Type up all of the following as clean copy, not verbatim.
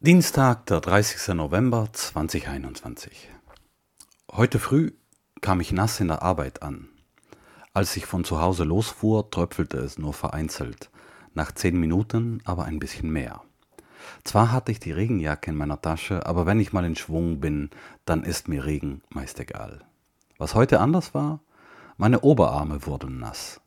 Dienstag, der 30. November 2021. Heute früh kam ich nass in der Arbeit an. Als ich von zu Hause losfuhr, tröpfelte es nur vereinzelt. Nach 10 Minuten aber ein bisschen mehr. Zwar hatte ich die Regenjacke in meiner Tasche, aber wenn ich mal in Schwung bin, dann ist mir Regen meist egal. Was heute anders war, meine Oberarme wurden nass.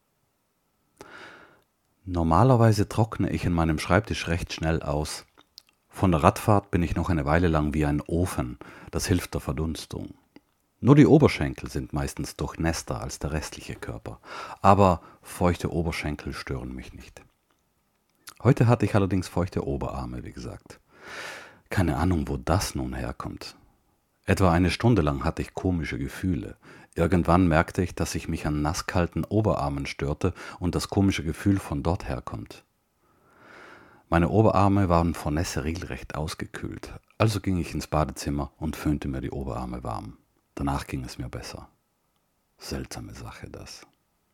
Normalerweise trockne ich in meinem Schreibtisch recht schnell aus. Von der Radfahrt bin ich noch eine Weile lang wie ein Ofen, das hilft der Verdunstung. Nur die Oberschenkel sind meistens durchnässter als der restliche Körper, aber feuchte Oberschenkel stören mich nicht. Heute hatte ich allerdings feuchte Oberarme, wie gesagt. Keine Ahnung, wo das nun herkommt. Etwa eine Stunde lang hatte ich komische Gefühle. Irgendwann merkte ich, dass ich mich an nasskalten Oberarmen störte und das komische Gefühl von dort herkommt. Meine Oberarme waren vor Nässe regelrecht ausgekühlt, also ging ich ins Badezimmer und föhnte mir die Oberarme warm. Danach ging es mir besser. Seltsame Sache das.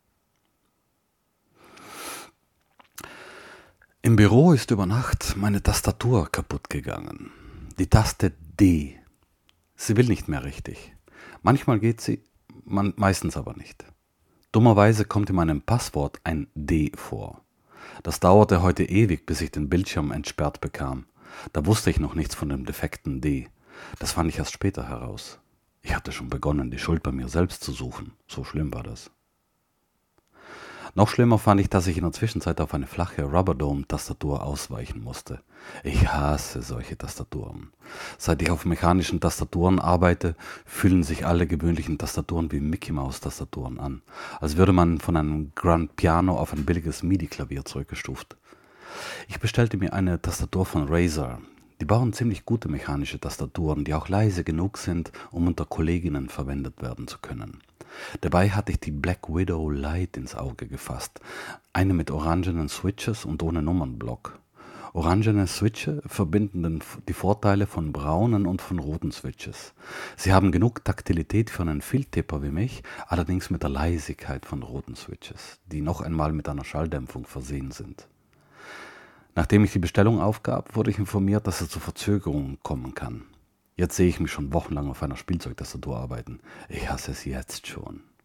Im Büro ist über Nacht meine Tastatur kaputt gegangen. Die Taste D. Sie will nicht mehr richtig. Manchmal geht sie, meistens aber nicht. Dummerweise kommt in meinem Passwort ein D vor. Das dauerte heute ewig, bis ich den Bildschirm entsperrt bekam. Da wusste ich noch nichts von dem defekten D. Das fand ich erst später heraus. Ich hatte schon begonnen, die Schuld bei mir selbst zu suchen. So schlimm war das. Noch schlimmer fand ich, dass ich in der Zwischenzeit auf eine flache Rubberdome-Tastatur ausweichen musste. Ich hasse solche Tastaturen. Seit ich auf mechanischen Tastaturen arbeite, fühlen sich alle gewöhnlichen Tastaturen wie Mickey-Maus-Tastaturen an, als würde man von einem Grand Piano auf ein billiges MIDI-Klavier zurückgestuft. Ich bestellte mir eine Tastatur von Razer. Die bauen ziemlich gute mechanische Tastaturen, die auch leise genug sind, um unter Kolleginnen verwendet werden zu können. Dabei hatte ich die Black Widow Lite ins Auge gefasst, eine mit orangenen Switches und ohne Nummernblock. Orangene Switche verbinden die Vorteile von braunen und von roten Switches. Sie haben genug Taktilität für einen Vieltipper wie mich, allerdings mit der Leisigkeit von roten Switches, die noch einmal mit einer Schalldämpfung versehen sind. Nachdem ich die Bestellung aufgab, wurde ich informiert, dass es zu Verzögerungen kommen kann. Jetzt sehe ich mich schon wochenlang auf einer Spielzeugtastatur arbeiten. Ich hasse es jetzt schon.